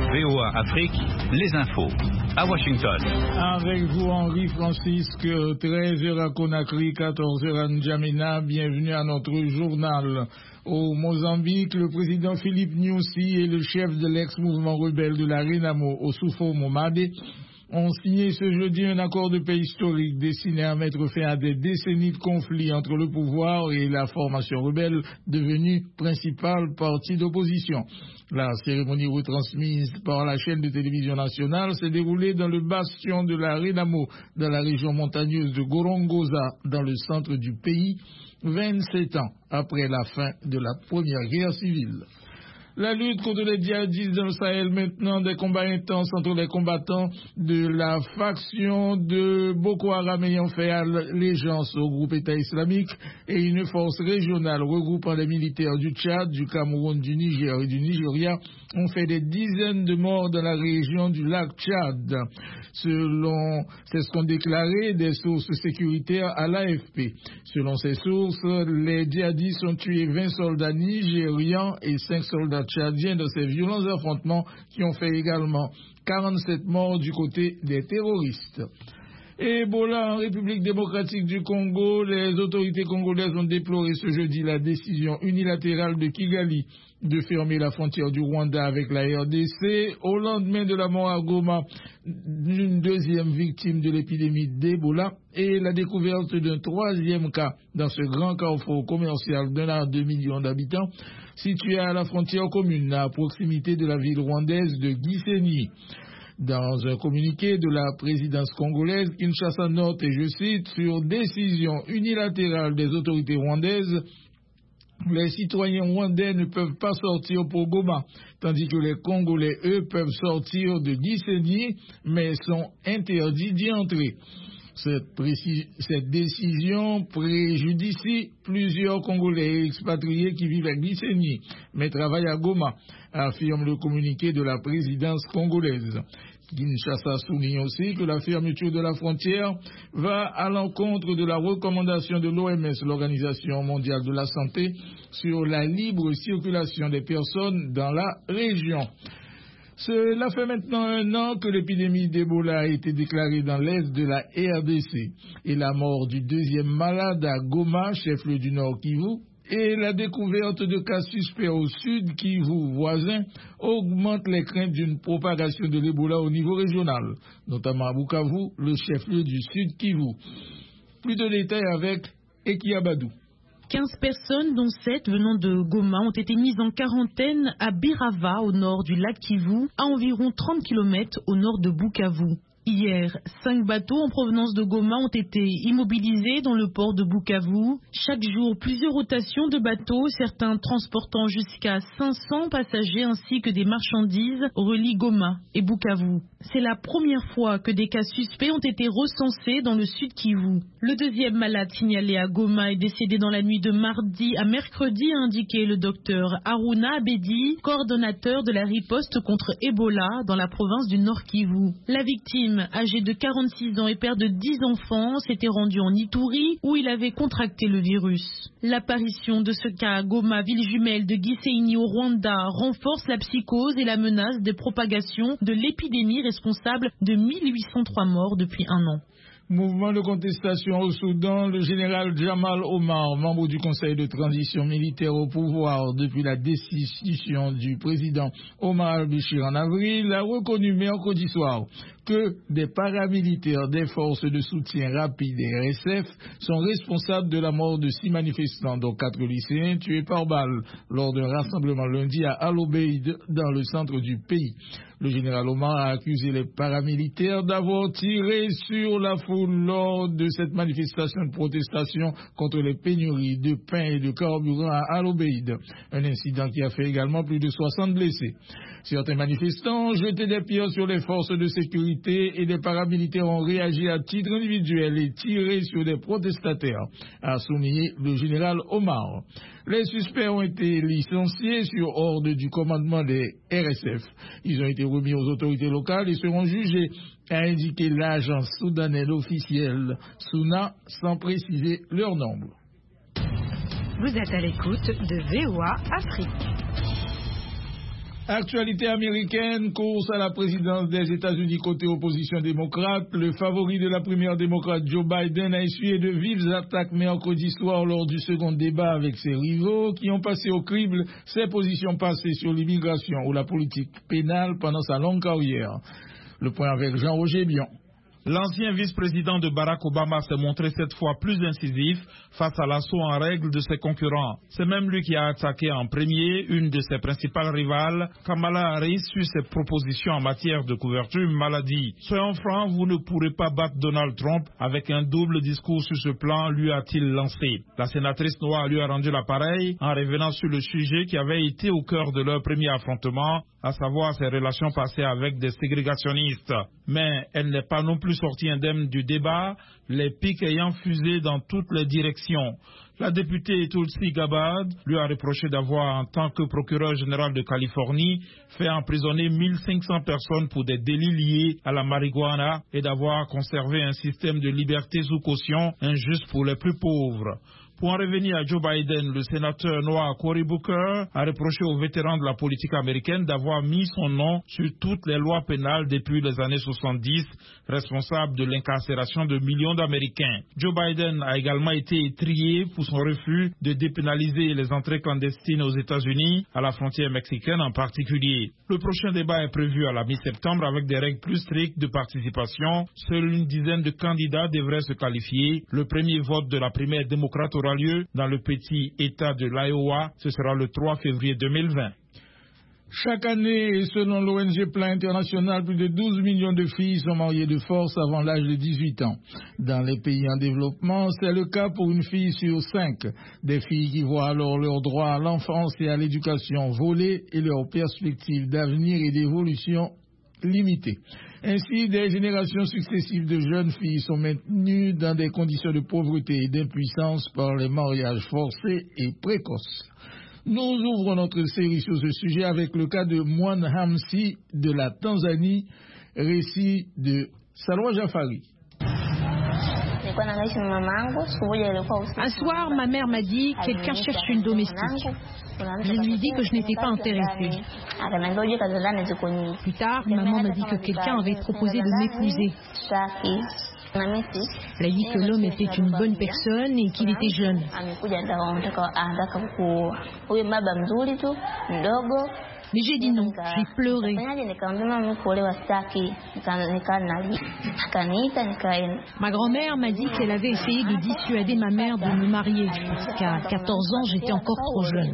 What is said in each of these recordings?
VOA Afrique, les infos. À Washington. Avec vous, Henri Francisque, 13h à Conakry, 14h à N'Djamena. Bienvenue à notre journal. Au Mozambique, le président Philippe Nyusi et le chef de l'ex-mouvement rebelle de la Renamo, Oussoufo Momade, ont signé ce jeudi un accord de paix historique destiné à mettre fin à des décennies de conflits entre le pouvoir et la formation rebelle devenue principal parti d'opposition. La cérémonie retransmise par la chaîne de télévision nationale s'est déroulée dans le bastion de la Renamo, dans la région montagneuse de Gorongosa, dans le centre du pays, 27 ans après la fin de la première guerre civile. La lutte contre les djihadistes dans le Sahel maintenant, des combats intenses entre les combattants de la faction de Boko Haram ayant fait allégeance au groupe État islamique et une force régionale regroupant les militaires du Tchad, du Cameroun, du Niger et du Nigeria ont fait des dizaines de morts dans la région du lac Tchad. C'est ce qu'ont déclaré des sources sécuritaires à l'AFP. Selon ces sources, les djihadistes ont tué 20 soldats nigérians et 5 soldats tchadiens dans ces violents affrontements qui ont fait également 47 morts du côté des terroristes. Ebola en République démocratique du Congo, les autorités congolaises ont déploré ce jeudi la décision unilatérale de Kigali de fermer la frontière du Rwanda avec la RDC au lendemain de la mort à Goma d'une deuxième victime de l'épidémie d'Ebola et la découverte d'un troisième cas dans ce grand carrefour commercial d'1,2 million d'habitants situé à la frontière commune à proximité de la ville rwandaise de Gisenyi. Dans un communiqué de la présidence congolaise, Kinshasa note, et je cite, sur décision unilatérale des autorités rwandaises, les citoyens rwandais ne peuvent pas sortir pour Goma, tandis que les Congolais, eux, peuvent sortir de Gisenyi, mais sont interdits d'y entrer. Cette décision préjudicie plusieurs Congolais expatriés qui vivent à Gisenyi, mais travaillent à Goma, affirme le communiqué de la présidence congolaise. Kinshasa souligne aussi que la fermeture de la frontière va à l'encontre de la recommandation de l'OMS, l'Organisation mondiale de la santé, sur la libre circulation des personnes dans la région. Cela fait maintenant 1 an que l'épidémie d'Ebola a été déclarée dans l'est de la RDC et la mort du deuxième malade à Goma, chef-lieu du Nord Kivu, et la découverte de cas suspects au sud Kivu voisin augmente les craintes d'une propagation de l'Ebola au niveau régional, notamment à Bukavu, le chef-lieu du sud Kivu. Plus de détails avec Eki Abadou. 15 personnes, dont 7 venant de Goma, ont été mises en quarantaine à Birava, au nord du lac Kivu, à environ 30 km au nord de Bukavu. Hier, 5 bateaux en provenance de Goma ont été immobilisés dans le port de Bukavu. Chaque jour, plusieurs rotations de bateaux, certains transportant jusqu'à 500 passagers ainsi que des marchandises, relient Goma et Bukavu. C'est la première fois que des cas suspects ont été recensés dans le sud Kivu. Le deuxième malade signalé à Goma est décédé dans la nuit de mardi à mercredi, a indiqué le docteur Haruna Abedi, coordonnateur de la riposte contre Ebola dans la province du Nord Kivu. La victime, âgé de 46 ans et père de 10 enfants, s'était rendu en Ituri où il avait contracté le virus. L'apparition de ce cas à Goma, ville jumelle de Gisenyi au Rwanda, renforce la psychose et la menace de propagation de l'épidémie responsable de 1803 morts depuis 1 an. Mouvement de contestation au Soudan, le général Jamal Omar, membre du Conseil de transition militaire au pouvoir depuis la destitution du président Omar al-Béchir en avril, a reconnu mercredi soir que des paramilitaires des forces de soutien rapide et RSF sont responsables de la mort de 6 manifestants, dont 4 lycéens tués par balle lors d'un rassemblement lundi à Al-Obeid dans le centre du pays. Le général Omar a accusé les paramilitaires d'avoir tiré sur la foule lors de cette manifestation de protestation contre les pénuries de pain et de carburant à Al-Obeid, un incident qui a fait également plus de 60 blessés. Certains manifestants ont jeté des pierres sur les forces de sécurité et des paramilitaires ont réagi à titre individuel et tiré sur des protestataires, a souligné le général Omar. Les suspects ont été licenciés sur ordre du commandement des RSF. Ils ont été remis aux autorités locales et seront jugés, a indiqué l'agence soudanaise officielle SUNA sans préciser leur nombre. Vous êtes à l'écoute de VOA Afrique. Actualité américaine, course à la présidence des États-Unis côté opposition démocrate. Le favori de la primaire démocrate Joe Biden a essuyé de vives attaques mercredi soir lors du second débat avec ses rivaux qui ont passé au crible ses positions passées sur l'immigration ou la politique pénale pendant sa longue carrière. Le point avec Jean-Roger Bion. L'ancien vice-président de Barack Obama s'est montré cette fois plus incisif face à l'assaut en règle de ses concurrents. C'est même lui qui a attaqué en premier une de ses principales rivales, Kamala Harris, sur ses propositions en matière de couverture maladie. Soyons francs, vous ne pourrez pas battre Donald Trump avec un double discours sur ce plan, lui a-t-il lancé. La sénatrice noire lui a rendu l'appareil en revenant sur le sujet qui avait été au cœur de leur premier affrontement, à savoir ses relations passées avec des ségrégationnistes. Mais elle n'est pas non plus sortie indemne du débat, les pics ayant fusé dans toutes les directions. La députée Tulsi Gabbard lui a reproché d'avoir, en tant que procureur général de Californie, fait emprisonner 1500 personnes pour des délits liés à la marijuana et d'avoir conservé un système de liberté sous caution injuste pour les plus pauvres. Pour en revenir à Joe Biden, le sénateur noir Cory Booker a reproché aux vétérans de la politique américaine d'avoir mis son nom sur toutes les lois pénales depuis les années 70, responsable de l'incarcération de millions d'Américains. Joe Biden a également été étrié pour son refus de dépénaliser les entrées clandestines aux États-Unis, à la frontière mexicaine en particulier. Le prochain débat est prévu à la mi-septembre avec des règles plus strictes de participation. Seule une dizaine de candidats devraient se qualifier. Le premier vote de la primaire démocrate aura lieu dans le petit État de l'Iowa. Ce sera le 3 février 2020. Chaque année, selon l'ONG Plan International, plus de 12 millions de filles sont mariées de force avant l'âge de 18 ans. Dans les pays en développement, c'est le cas pour une fille sur 5. Des filles qui voient alors leurs droits à l'enfance et à l'éducation volés et leurs perspectives d'avenir et d'évolution limitées. Ainsi, des générations successives de jeunes filles sont maintenues dans des conditions de pauvreté et d'impuissance par les mariages forcés et précoces. Nous ouvrons notre série sur ce sujet avec le cas de Mwan Hamsi de la Tanzanie, récit de Salwa Jafari. Un soir, ma mère m'a dit « Quelqu'un cherche une domestique ». Je lui ai dit que je n'étais pas intéressée. Plus tard, maman m'a dit que quelqu'un avait proposé de m'épouser. Elle a dit que l'homme était une bonne personne et qu'il était jeune. Mais j'ai dit non, j'ai pleuré. Ma grand-mère m'a dit qu'elle avait essayé de dissuader ma mère de me marier parce qu'à 14 ans, j'étais encore trop jeune.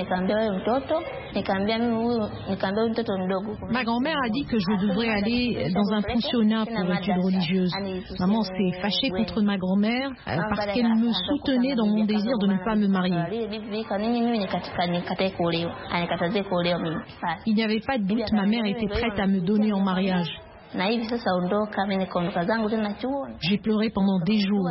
Ma grand-mère a dit que je devrais aller dans un pensionnat pour études religieuses. Maman s'est fâchée contre ma grand-mère parce qu'elle me soutenait dans mon désir de ne pas me marier. Il n'y avait pas de doute, ma mère était prête à me donner en mariage. J'ai pleuré pendant des jours.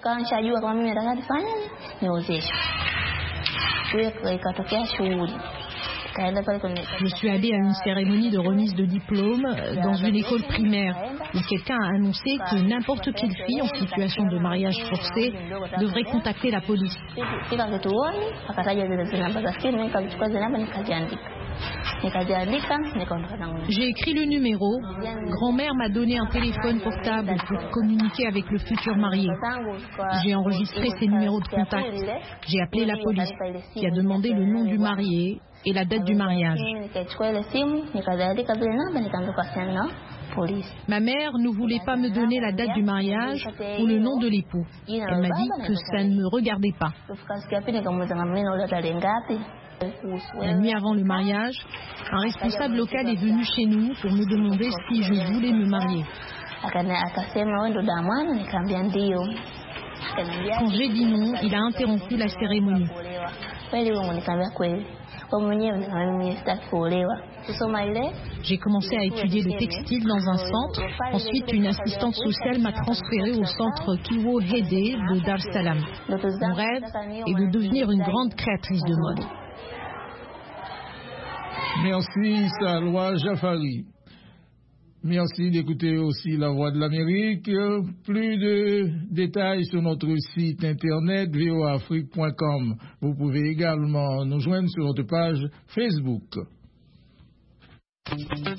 Je suis allée à une cérémonie de remise de diplôme dans une école primaire où quelqu'un a annoncé que n'importe quelle fille en situation de mariage forcé devrait contacter la police. J'ai écrit le numéro. Grand-mère m'a donné un téléphone portable pour communiquer avec le futur marié. J'ai enregistré ses numéros de contact. J'ai appelé la police qui a demandé le nom du marié et la date du mariage. Ma mère ne voulait pas me donner la date du mariage ou le nom de l'époux. Elle m'a dit que ça ne me regardait pas. La nuit avant le mariage, un responsable local est venu chez nous pour me demander si je voulais me marier. Quand j'ai dit non, il a interrompu la cérémonie. J'ai commencé à étudier le textile dans un centre. Ensuite, une assistante sociale m'a transférée au centre Kiwo Hede de Dar es Salaam. Mon rêve est de devenir une grande créatrice de mode. Merci Salwa Jafari. Merci d'écouter aussi La Voix de l'Amérique. Plus de détails sur notre site internet voaafrique.com. Vous pouvez également nous joindre sur notre page Facebook.